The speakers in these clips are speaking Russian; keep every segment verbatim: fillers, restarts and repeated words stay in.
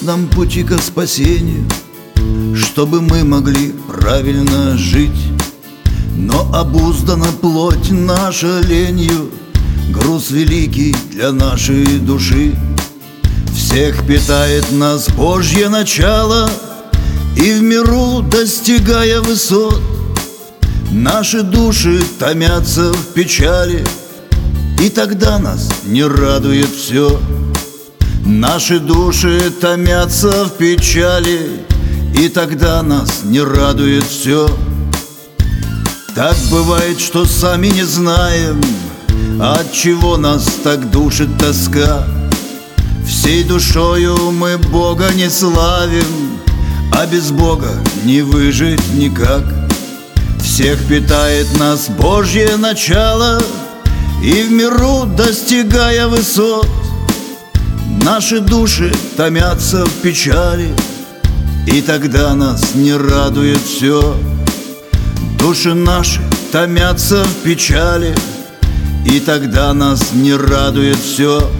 нам пути ко спасению, чтобы мы могли правильно жить. Но обуздана плоть наша ленью, груз великий для нашей души. Всех питает нас Божье начало, и в миру, достигая высот, наши души томятся в печали, и тогда нас не радует все. Наши души томятся в печали, и тогда нас не радует все. Так бывает, что сами не знаем, от чего нас так душит тоска. Всей душою мы Бога не славим, а без Бога не выжить никак. Всех питает нас Божье начало, и в миру, достигая высот, наши души томятся в печали, и тогда нас не радует все. Души наши томятся в печали, и тогда нас не радует все.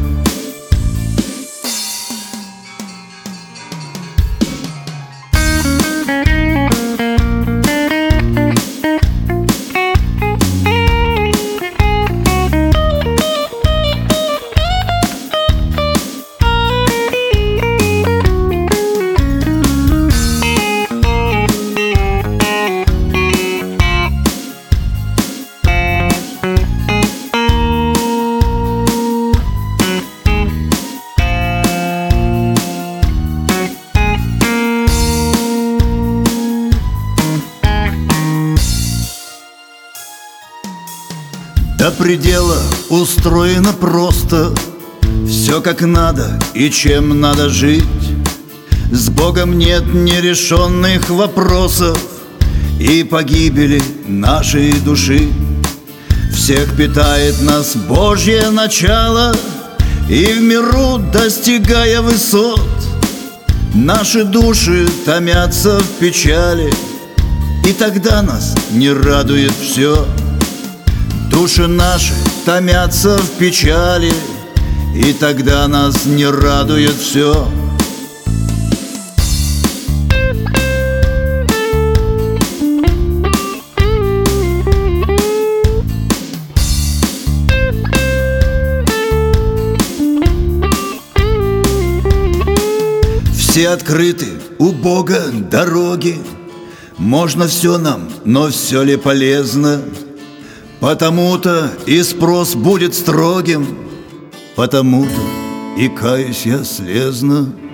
До предела устроено просто, все как надо и чем надо жить. С Богом нет нерешенных вопросов и погибели нашей души. Всех питает нас Божье начало, и в миру, достигая высот, наши души томятся в печали, и тогда нас не радует все. Души наши томятся в печали, и тогда нас не радует все. Все открыты у Бога дороги, можно все нам, но все ли полезно? Потому-то и спрос будет строгим, потому-то и каюсь я слезно.